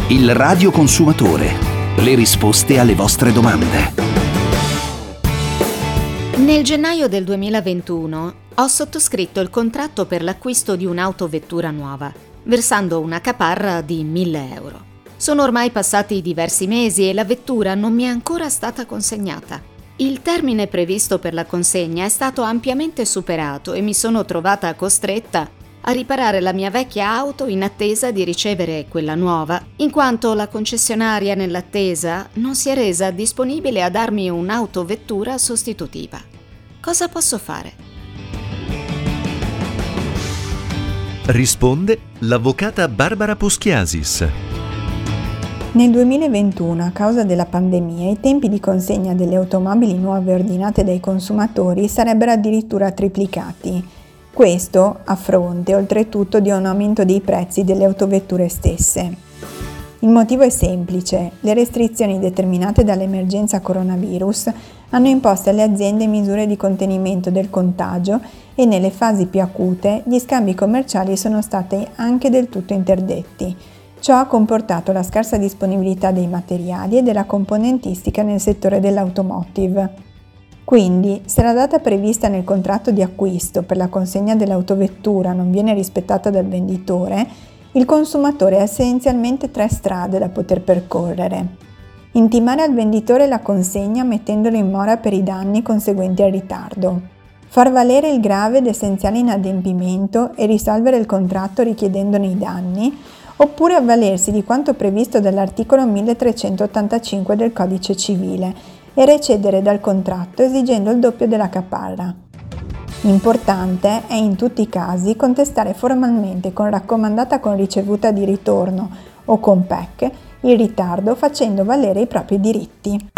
Il radioconsumatore. Le risposte alle vostre domande. Nel gennaio del 2021 ho sottoscritto il contratto per l'acquisto di un'autovettura nuova, versando una caparra di 1.000 euro. Sono ormai passati diversi mesi e la vettura non mi è ancora stata consegnata. Il termine previsto per la consegna è stato ampiamente superato e mi sono trovata costretta a riparare la mia vecchia auto in attesa di ricevere quella nuova, in quanto la concessionaria nell'attesa non si è resa disponibile a darmi un'autovettura sostitutiva. Cosa posso fare? Risponde l'avvocata Barbara Poschiasis. Nel 2021, a causa della pandemia, i tempi di consegna delle automobili nuove ordinate dai consumatori sarebbero addirittura triplicati. Questo a fronte, oltretutto, di un aumento dei prezzi delle autovetture stesse. Il motivo è semplice: le restrizioni determinate dall'emergenza coronavirus hanno imposto alle aziende misure di contenimento del contagio e nelle fasi più acute gli scambi commerciali sono stati anche del tutto interdetti. Ciò ha comportato la scarsa disponibilità dei materiali e della componentistica nel settore dell'automotive. Quindi, se la data prevista nel contratto di acquisto per la consegna dell'autovettura non viene rispettata dal venditore, il consumatore ha essenzialmente 3 strade da poter percorrere. Intimare al venditore la consegna mettendolo in mora per i danni conseguenti al ritardo. Far valere il grave ed essenziale inadempimento e risolvere il contratto richiedendone i danni, oppure avvalersi di quanto previsto dall'articolo 1385 del Codice Civile e recedere dal contratto esigendo il doppio della caparra. L'importante è in tutti i casi contestare formalmente con raccomandata con ricevuta di ritorno o con PEC il ritardo facendo valere i propri diritti.